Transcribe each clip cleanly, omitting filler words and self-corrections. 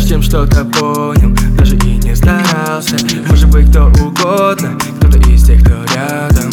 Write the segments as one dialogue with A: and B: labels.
A: прежде чем что-то понял, даже и не старался. Может быть кто угодно, кто-то из тех, кто рядом.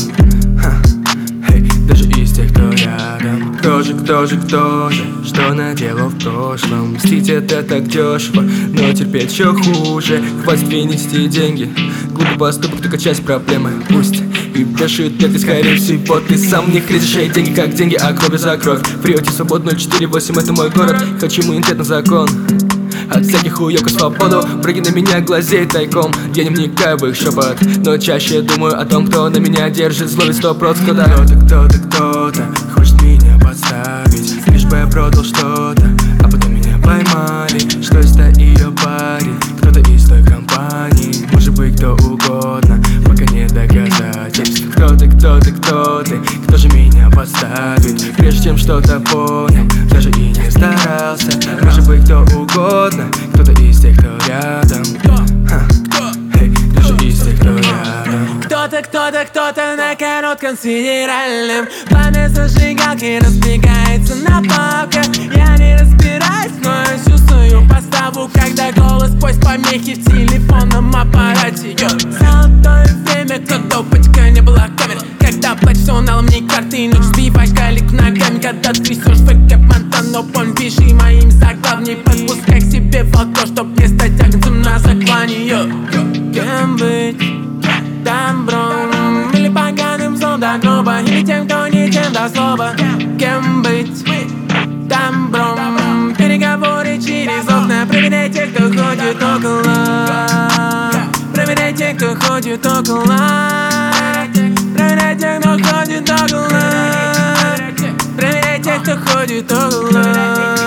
A: Даже из тех, кто рядом. Кто же, что наделал в прошлом? Мстить это так дешево, но терпеть еще хуже. Хватит винить деньги, глупый поступок, только часть проблемы. Пусть и брешут, ты скорее всего ты сам в них лезешь. Деньги как деньги, а кровь за кровь. Приоте свобод 048, это мой город. Хочу иммунитет на закон. От всяких уёбка свободу. Враги на меня глазеют тайком. Я не вникаю в их шепот, но чаще думаю о том, кто на меня держит зло. 100% кто-то хочет меня подставить, лишь бы я продал что-то, а потом меня поймали. Что это её парень, кто-то из той компании. Может быть кто угодно, пока нет доказательств. Кто же меня подставит, прежде чем что-то понял, даже и не старался. Может быть кто угодно, кто-то из тех, кто рядом. Даже из тех, кто рядом.
B: Кто-то на коротком сидеральном пламя зажигалки разбегается на палке. Я не разбираюсь, но я чувствую поставу, когда голос сквозь помехи в телефонном аппарате. Золотое время, когда у патика не было камер, когда плачешь, он налом не карты, ночь сбиваешь калик ногами, когда трясешь фэк Монтано, пиши моим заглавней, подпускай к себе в алко, чтоб не стать агнцем на заклане. Кем быть? Добром или поганым злом до гроба, или тем, кто не тем до слова. Кем быть? Добром. Переговоры через окна. Проверяйте, кто ходит около. Проверяйте, кто ходит около. Проверяйте, кто ходит около. Проверяйте, кто ходит около.